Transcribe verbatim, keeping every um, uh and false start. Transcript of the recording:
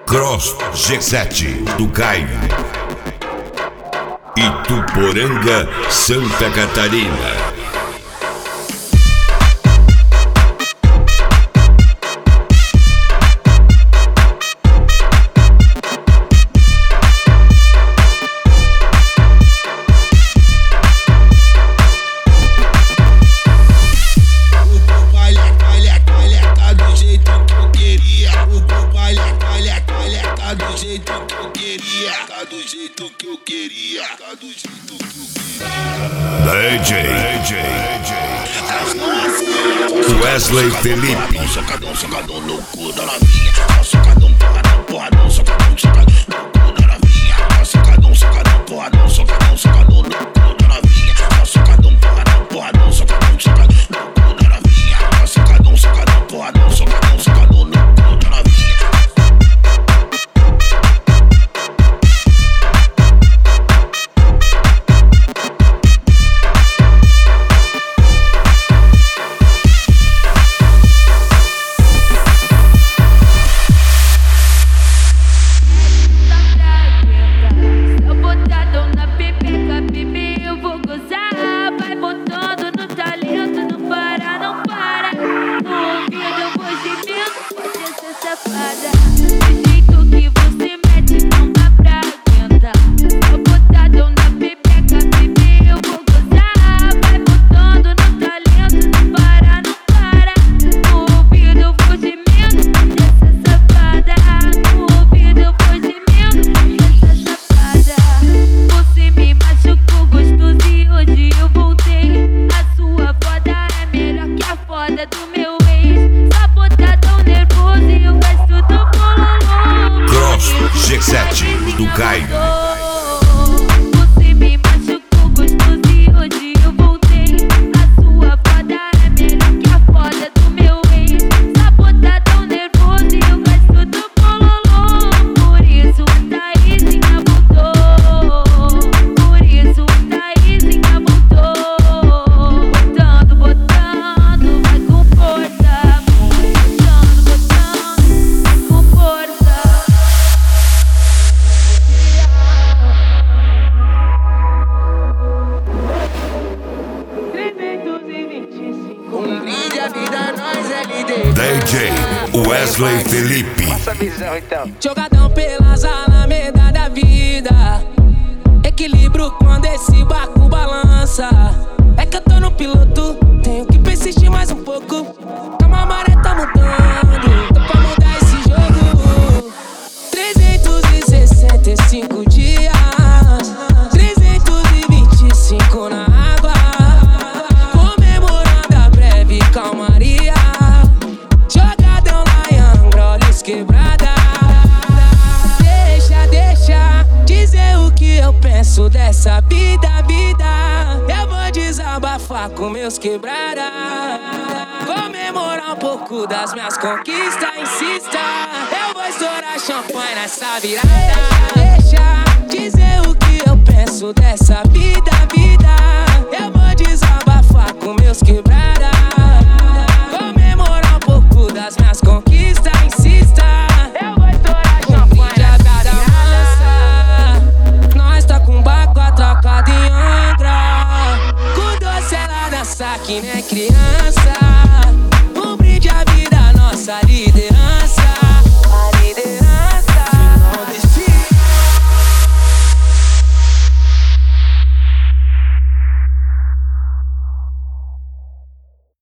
Cross G sete do Caio, Ituporanga, Santa Catarina. Do jeito que eu queria, tá do jeito que eu queria. D J, D J, Wesley Felipe. Socadão, socadão no cu da novinha. Socadão, porradão, porradão, socadão, socadão no cu da novinha. Socadão, socadão, porradão, socadão, socadão no cu da novinha. Socadão, porradão, porradão, socadão, socadão no cu da novinha. Socadão, socadão, porradão, socadão, socadão no cu da novinha. G sete do Caio. Você me machucou gostoso e hoje eu voltei. A sua foda é melhor que a foda do meu ex. Sabotadão nervoso e eu gosto do bololô. Por isso Thaísinha voltou. Por isso Thaísinha voltou. Botando, botando, vai com força, amor. Botando, botando, vai com força. Um brinde a vida, nós L D. D J Wesley Felipe. Passa a visão então. Jogadão pelas alamedas da vida. Equilíbrio quando esse barco balança. É que eu tô no piloto, tenho que persistir mais um pouco. Calma, a maré tá mudando, dá pra mudar esse jogo. trezentos e sessenta e cinco dias, trezentos e vinte e cinco na água, comemorando a breve calmaria. Jogadão lá em Angra, olhos quebrada. Deixa, deixa dizer o que eu penso dessa vida, vida. Eu vou desabafar com meus quebrada, comemorar um pouco das minhas conquistas. Insista, eu vou estourar champanhe nessa virada. Deixa, deixa dizer o que eu penso dessa vida, vida. Eu vou desabafar com meus quebrada.